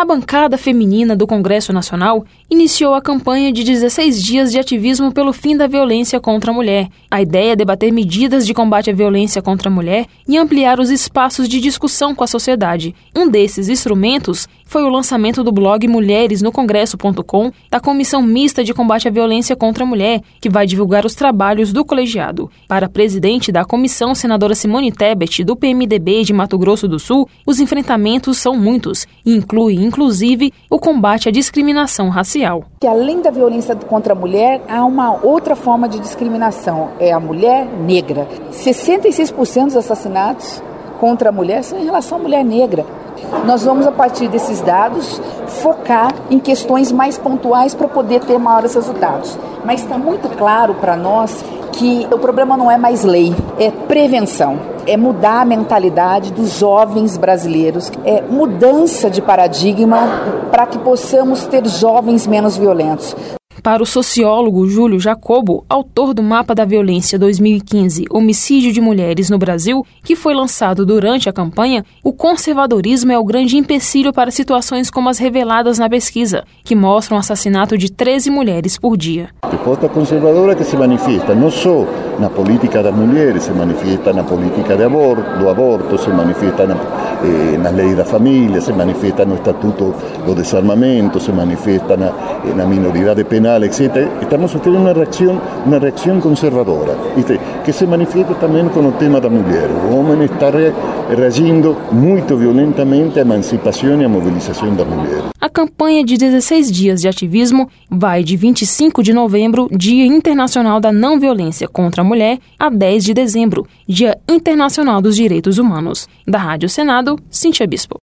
A bancada feminina do Congresso Nacional iniciou a campanha de 16 dias de ativismo pelo fim da violência contra a mulher. A ideia é debater medidas de combate à violência contra a mulher e ampliar os espaços de discussão com a sociedade. Um desses instrumentos foi o lançamento do blog mulheresnocongresso.com da Comissão Mista de Combate à Violência contra a Mulher, que vai divulgar os trabalhos do colegiado. Para a presidente da comissão, senadora Simone Tebet, do PMDB de Mato Grosso do Sul, os enfrentamentos são muitos e incluem, inclusive, o combate à discriminação racial. Que além da violência contra a mulher, há uma outra forma de discriminação, é a mulher negra. 66% dos assassinatos contra a mulher são em relação à mulher negra. Nós vamos, a partir desses dados, focar em questões mais pontuais para poder ter maiores resultados. Mas está muito claro para nós que o problema não é mais lei, é prevenção. É mudar a mentalidade dos jovens brasileiros, é mudança de paradigma para que possamos ter jovens menos violentos. Para o sociólogo Júlio Jacobo, autor do Mapa da Violência 2015, Homicídio de Mulheres no Brasil, que foi lançado durante a campanha, o conservadorismo é o grande empecilho para situações como as reveladas na pesquisa, que mostram o assassinato de 13 mulheres por dia. A resposta conservadora que se manifesta não só na política das mulheres, se manifesta na política do aborto, se manifesta na lei da família, se manifesta no Estatuto do Desarmamento, se manifesta na minoridade penal, etc. Estamos tendo uma reação conservadora, que se manifesta também com o tema da mulher. O homem está reagindo muito violentamente à emancipação e à mobilização da mulher. A campanha de 16 dias de ativismo vai de 25 de novembro, Dia Internacional da Não Violência contra a Mulher, a 10 de dezembro, Dia Internacional dos Direitos Humanos. Da Rádio Senado, Cíntia Bispo.